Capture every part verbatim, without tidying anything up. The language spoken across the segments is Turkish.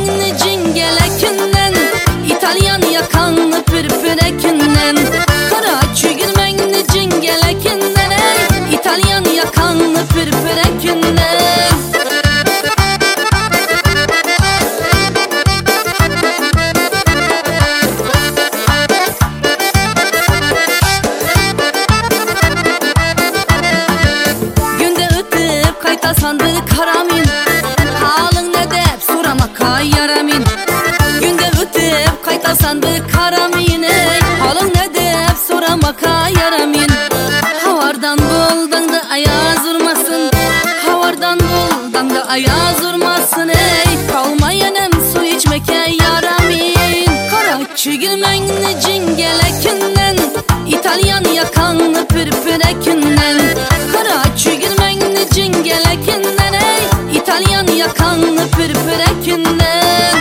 çigirmengni cingelekinden, İtalyan yakanlı pürpürekinden. Kara çigirmengni cingelekinden, ey İtalyan yakanlı pürpürekinden. Günde ötüp kayta sandı karamin, halın ne dep soramaka yaramin. Günde ötüp kayta sandı karamin, ey halın ne dep soramaka yaramin. Havardan buldan da ayaz urmasın, havardan buldan da ayaz urmasın, ey kalmayanım su içmeke yaramin. Kara çigirmengni cingelekinden, İtalyan yakanlı pürpürekinden. Kara çigirmengni cingelekinden, ey İtalyan yakanlı pürpürekinden.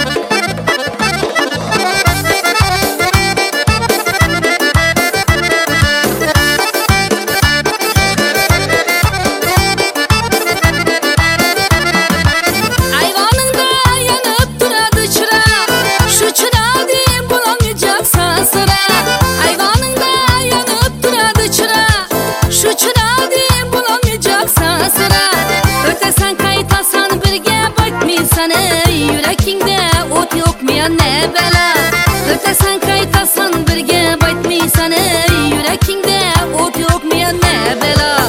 Ey yürekinde ot yok mu ya ne bela? Ötesen kaytasan birge baytmıysan, ey yürekinde ot yok mu ya ne bela?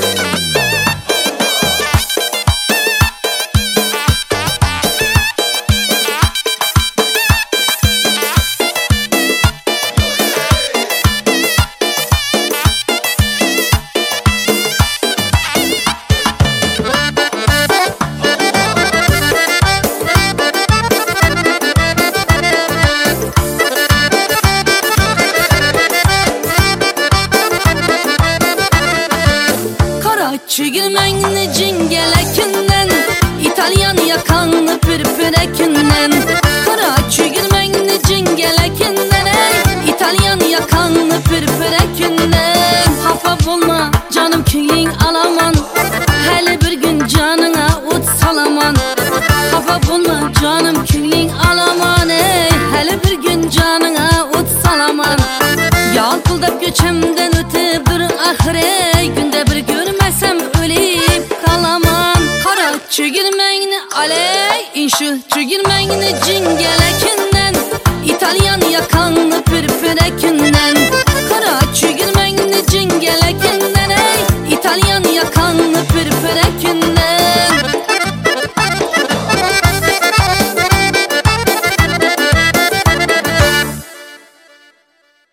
Çigirmengni cingelekinden, İtalyan yakanlı pürpürekinden. Kara çigirmengni cingelekinden, ey İtalyan yakanlı pürpürekinden. Hafa bulma canım köyün alaman, hele bir gün canına ut salaman. Hafa bulma canım köyün alaman, ey hele bir gün canına ut salaman. Yalpıldap göçemden ötedir ahire, günde bir görmesem ölüp kalaman. Kara çigirmengni aley inşu